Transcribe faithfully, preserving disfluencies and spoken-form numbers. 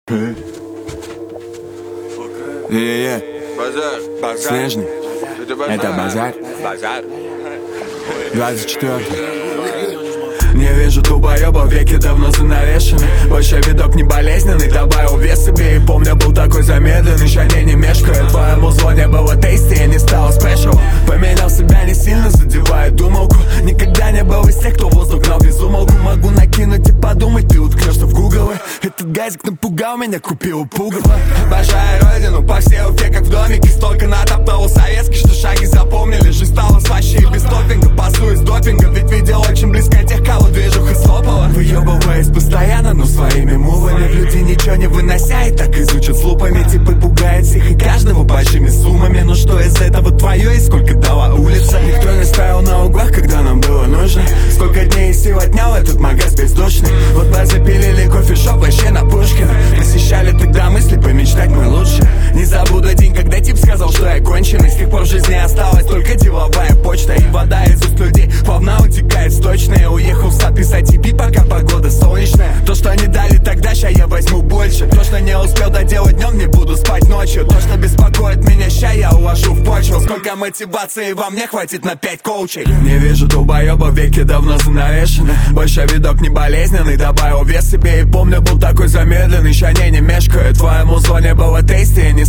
Е-е-е, Базар, базар. Снежный, Это базар. это базар. Базар. двадцать четвёртый. Не вижу долбоёба, веки давно занавешены. Больше видок не болезненный, добавил вес себе. И помню, был такой замедленный, шане не мешкаю. Твоему звоне было тейсти, я не стал спешл. Поменял себя, не сильно задевая думалку. Никогда не был из тех, кто воздух гнал без умолку. Могу накинуть и подумать, ты уткнешься в гуглы. Этот газик напугал меня, купил пугало. Обожаю родину, по всей уфе, как в домике. Столько натоптал советский, что шаги запомнили. Жизнь стала слаще и без топинга. Пасу из допинга, ведь видел очень близко тех, кого движуха слопала. Выебываясь постоянно, но своими мувами. Люди ничего не вынося и так изучат с лупами. Типы пугает всех и каждого большими суммами. Но что из этого твое и сколько дала улица? Никто не стоял на углах, когда нам было нужно. Сколько дней и сил отнял этот магаз бездушный. Вот бы запилили кофешоп вообще на Пушкина. Посещали тогда мысли помечтать мы лучше. Не забуду день, когда тип сказал, что я конченый. С тех пор в жизни осталась только деловая почта. И вода из уст людей плавно утекает сточная. Уехал в сад писать и пи, пока погода солнечная. То, что не дали тогда, ща я возьму больше. То, что не успел доделать днем, не буду спать ночью. То, что беспокоит меня, ща я уложу в почву. Сколько мотивации вам не хватит на пять коучей. Не вижу долбоеба, веки давно занавешены. Больше видок не болезненный, добавил вес себе. И помню, был такой замедленный, ща не, не мешкаю. Твоему звоне было тейсти, не